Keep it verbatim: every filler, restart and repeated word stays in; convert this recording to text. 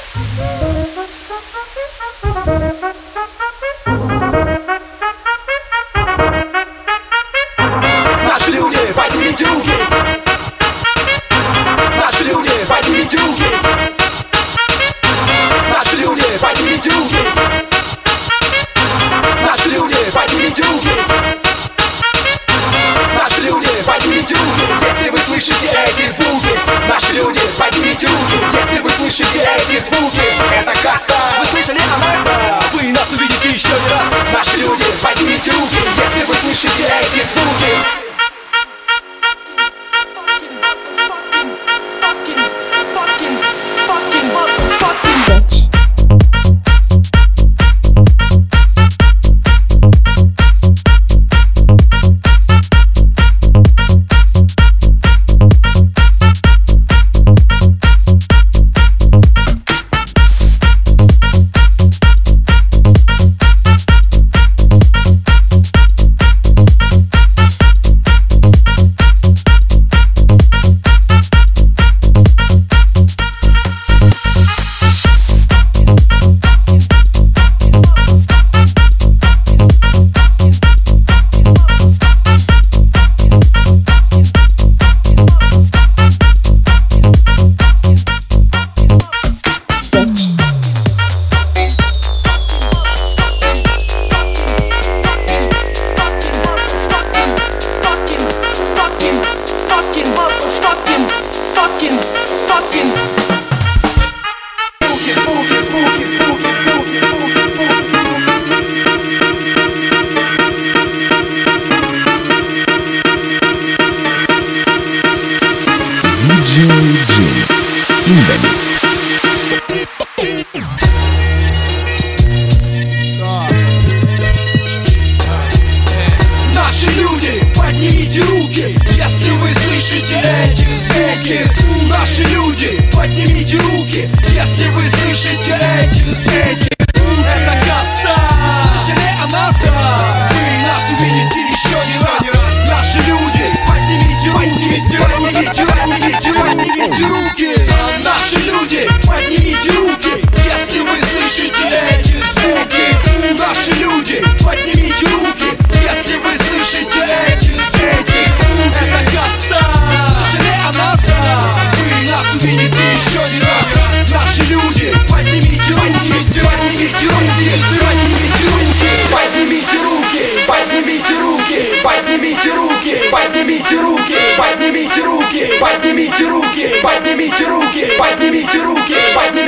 Наши люди, поднимите руки! Наши люди, поднимите руки! Наши люди, поднимите руки! Наши люди, поднимите руки! Наши люди, поднимите руки! Если вы слышите эти звуки, наши люди, поднимите руки! Если вы слышите эти звуки, это каста! Вы слышали о нас? Вы нас увидите еще не раз! Наши люди, поднимите руки! Если вы слышите эти звуки! Наши люди, поднимите руки, если вы слышите эти звуки. Наши люди, поднимите руки, если вы слышите эти звуки. Это каста. Слышали о нас? Вы нас увидите еще не раз. Наши люди, поднимите руки, поднимите, поднимите, поднимите руки. Наши люди, поднимите руки, если вы слышите эти звуки. Наши люди, поднимите руки, если вы слышите эти звуки. Это каста. Слышали о нас? Вы нас увидите еще не раз. Наши люди, поднимите руки, поднимите руки, поднимите руки, поднимите руки, поднимите руки, поднимите руки, поднимите руки, поднимите руки, поднимите руки, поднимите руки, поднимите руки, поднимите